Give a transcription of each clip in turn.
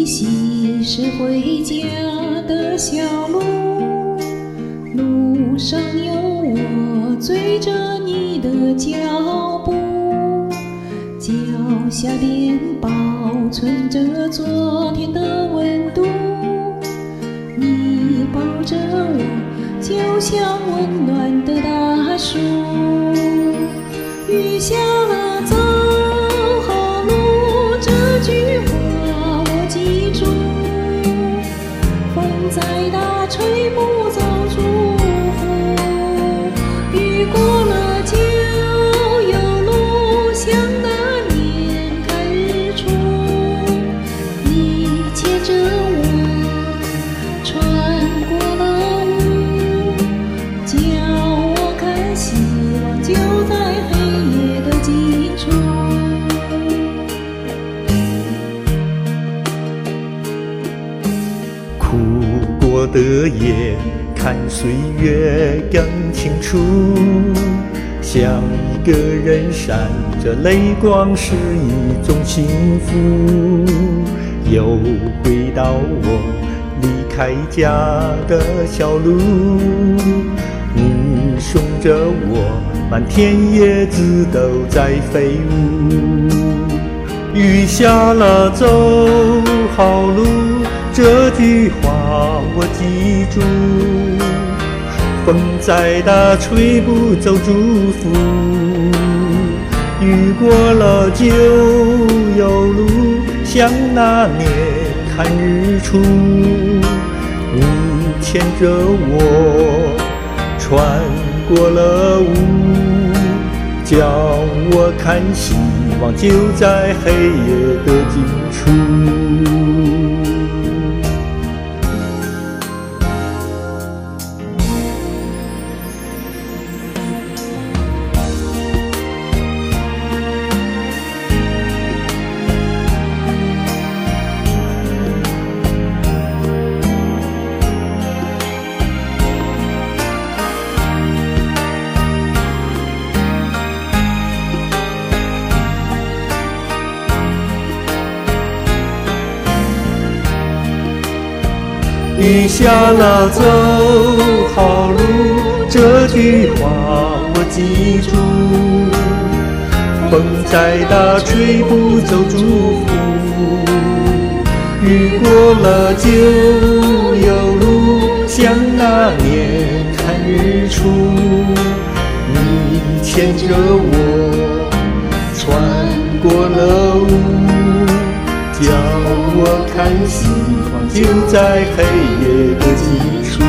西是回家的小路，路上有我追着你的脚步，脚下垫保存着昨天的温度，你抱着我就像温暖的大树。雨下了走好路，这句话我记住，风再大吹不走祝福，雨过了就有路，像那年看日出，你牵着我穿过了雾，叫我看希望就在黑夜的尽处。 哭过的眼，看岁月更清楚，像一个人闪着泪光是一种幸福。又回到我离开家的小路，你送着我，满天叶子都在飞舞。雨下了走好路，这句话我记住，风再大吹不走祝福，雨过了就有路，像那年看日出，你牵着我穿过了雾，叫我看希望就在黑夜的尽处。雨下了走好路，这句话我记住，风再大吹不走祝福，雨过了就有路，像那年看日出，你牵着我穿过了雾，叫我看希望就在黑夜的尽处。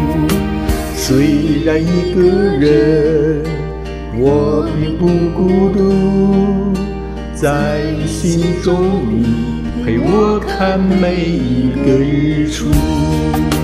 虽然一个人，我并不孤独，在心中你陪我看每一个日出。